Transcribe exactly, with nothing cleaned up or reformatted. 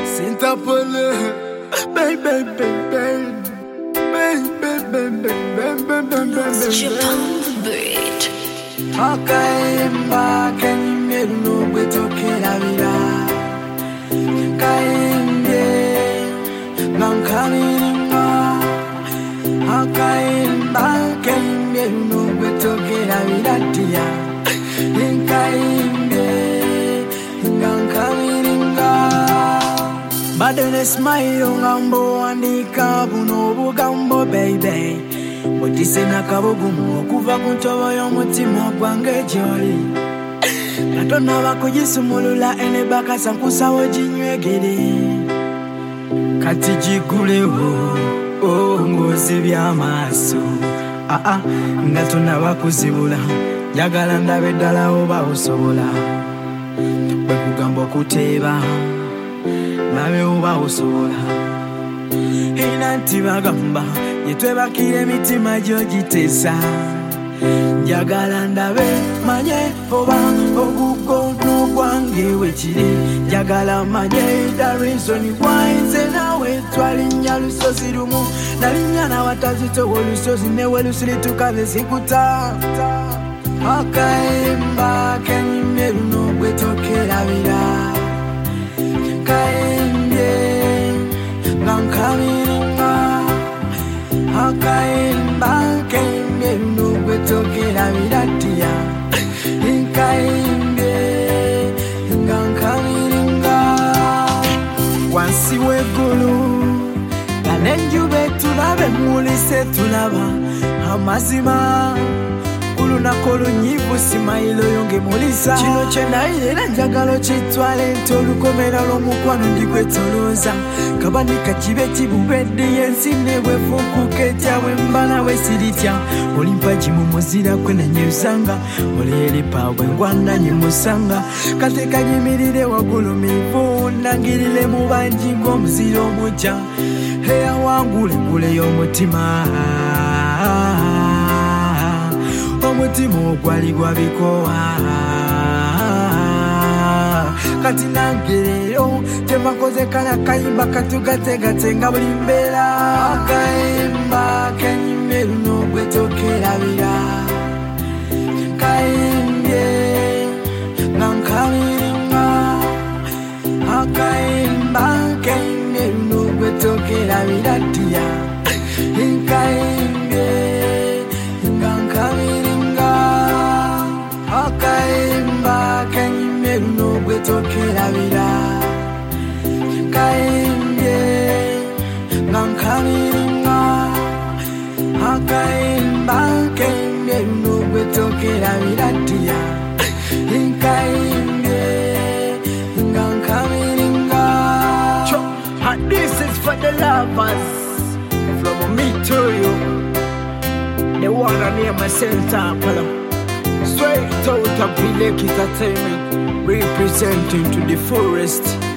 Sintapole, baby, baby, baby, baby, baby, baby, baby, Akaimba kenye nubwe tokera vira Kainde Nankamiringa Akaimba kenye nubwe tokera vira tia Kainde Nankamiringa Badene smile ngambo andika buno bugambo baby Mutise nakabugumu okuva ku ntobo y'omutima gwange gy'oli Katonda bakujisumulula ene bakasa nkusawo ginywegere Kati gigulewo oh ng'ozibye amaaso Aa nga tonnabakuzibula njagala ndabe ddala oba osobola bwe kugamba okuteeba nabe oba osobola Ina nti bagamba yetwebakire emitima gy'ogiteesa njagala ndabe manye oba ogukono gwange wekiri njagala manye the reason why nze nawe twalinnya lusozi lumu nalinnya nawatazitowa olusozi newe lusirituka bezikuta Akaimba kenyimye luno gwe tokerabira Kainde Nankamiringa Akaimba kenyimye luno gwe tokerabira tia Kainde Nankamiringa Wansi w'eggulu Galenjube tulabe mulise tulaba amazima Kulunako lunyivu simayilo yonge mulisa Chino chenayira njagalo chitwale nti olukomera lw'omukwano ndikwetolooza Kabanika kibe kibubedde yensi ne bwefuukuka etya bwe mba nawe siritya Olimpa gimu muzira kwe nanyuzanga Oleeripa bwe ngwanda nyimusanga Kate kanyimirire wagulumivu nangirire mu bangi ng'omuzira omujja Heya wangule ngule y'omutima Omutima ogwali gwabikowa Kati nangereyo tebakoze kala kayimba katugategate nga buli mbeera Akayimba kenyimye luno gwe tokerabira Kayimbye Nankamiringa Akayimba kenyimye luno gwe tokerabira tia Kayimbye Nankamiringa Akaimba kenyimye luno gwe tokerabira Kayimbye Nankamiringa Akaimba kenyimye luno gwe tokerabira tia Kayimbye Nankamiringa This is for the lovers From me to you The one I near my center, straight out of Village Entertainment, representing to the forest.